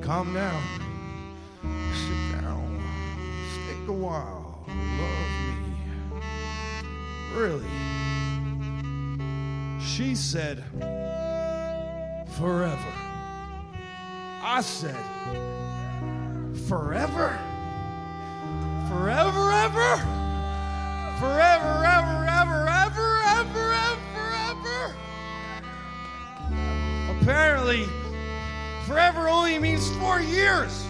calm down. Sit down. Stick a while. Love me. Really? She said, forever. I said, forever? Forever, ever? Forever, ever, ever, ever, ever, ever, ever? Apparently, forever only means 4 years.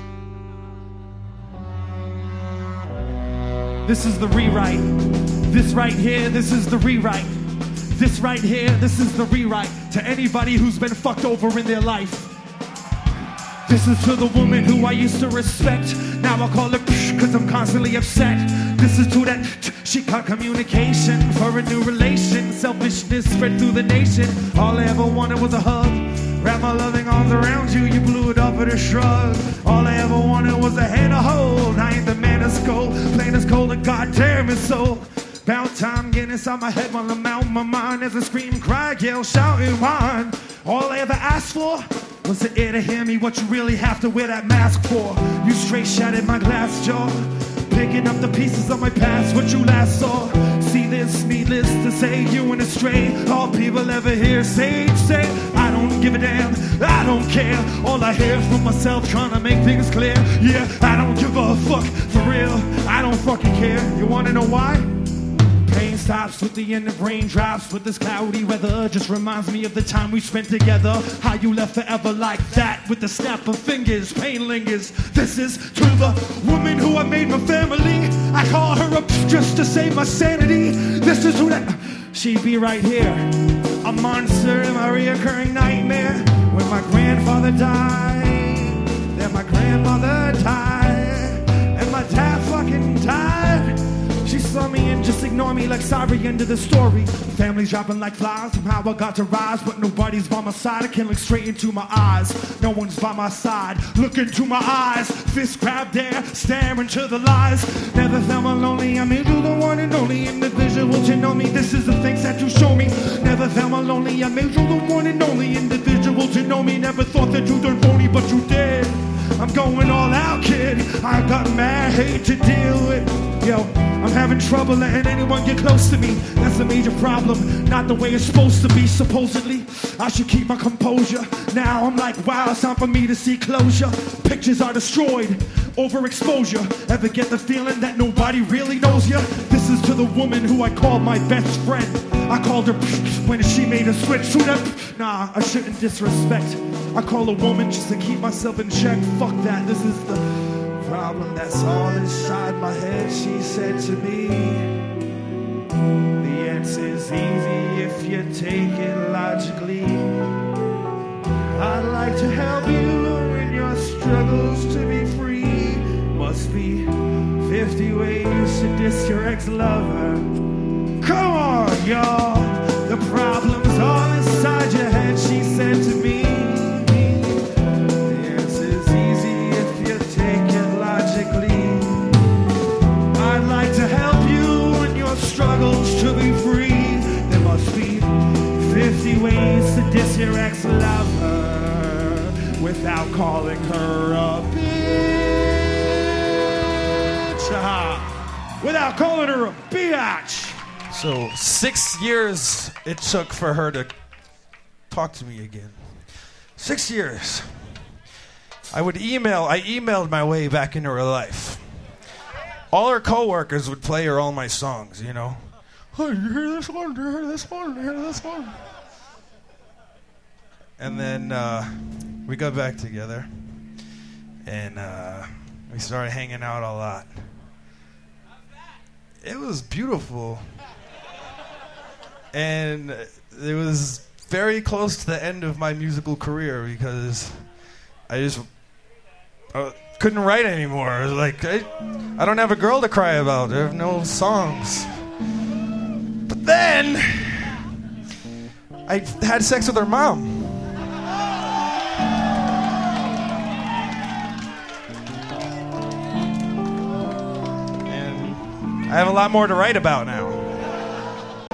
This is the rewrite. This right here, this is the rewrite. This right here, this is the rewrite to anybody who's been fucked over in their life. This is to the woman who I used to respect. Now I call her cause I'm constantly upset. This is to that she cut communication for a new relation. Selfishness spread through the nation. All I ever wanted was a hug. Wrap my loving arms around you, you blew it up with a shrug. All I ever wanted was a hand to hold. I ain't the man of skull, plain as cold and goddamn it's so. About time getting inside my head while I'm out my mind. As I scream, cry, yell, shout, and whine. All I ever asked for was the ear to hear me. What you really have to wear that mask for? You straight shattered my glass jaw, picking up the pieces of my past, what you last saw. See this, needless to say, you and a stray. All people ever hear sage say, I don't give a damn, I don't care. All I hear from myself trying to make things clear. Yeah, I don't give a fuck, for real, I don't fucking care. You wanna know why? Pain stops with the end of raindrops. With this cloudy weather just reminds me of the time we spent together. How you left forever like that. With the snap of fingers, pain lingers. This is to the woman who I made my family. I call her up just to save my sanity. This is who that she'd be right here. A monster in my reoccurring nightmare. When my grandfather died, then my grandmother died, and my dad fucking died. She saw me and just ignored me like sorry, end of the story. Family's dropping like flies, somehow I got to rise. But nobody's by my side, I can look straight into my eyes. No one's by my side, look into my eyes. Fist grabbed air, staring to the lies. Never felt more lonely, I'm into the one and only individual to know me. This is the things that you show me. Never felt more lonely, I'm into the one and only individual to know me. Never thought that you done phony, but you did. I'm going all out, kid. I got mad hate to deal with. Yo, I'm having trouble letting anyone get close to me. That's a major problem, not the way it's supposed to be. Supposedly, I should keep my composure. Now I'm like, wow, it's time for me to see closure. Pictures are destroyed, overexposure. Ever get the feeling that nobody really knows you? This is to the woman who I called my best friend. I called her when she made a switch. Nah, I shouldn't disrespect. I call a woman just to keep myself in check. Fuck that, this is the problem that's all inside my head. She said to me, the answer's easy if you take it logically. I'd like to help you in your struggles to be free. Must be 50 ways to diss your ex-lover. Come on, y'all. The problem's all inside your head, she said to me. The answer's easy if you take it logically. I'd like to help you in your struggles to be free. There must be 50 ways to diss your ex-lover without calling her a bitch. Without calling her a bitch. So 6 years it took for her to talk to me again. 6 years. I emailed my way back into her life. All her coworkers would play her all my songs, you know. Oh, you hear this one, you hear this one, you hear this one. And then we got back together. And we started hanging out a lot. It was beautiful. And it was very close to the end of my musical career because I just couldn't write anymore. I was like, I don't have a girl to cry about. I have no songs. But then I had sex with her mom. And I have a lot more to write about now.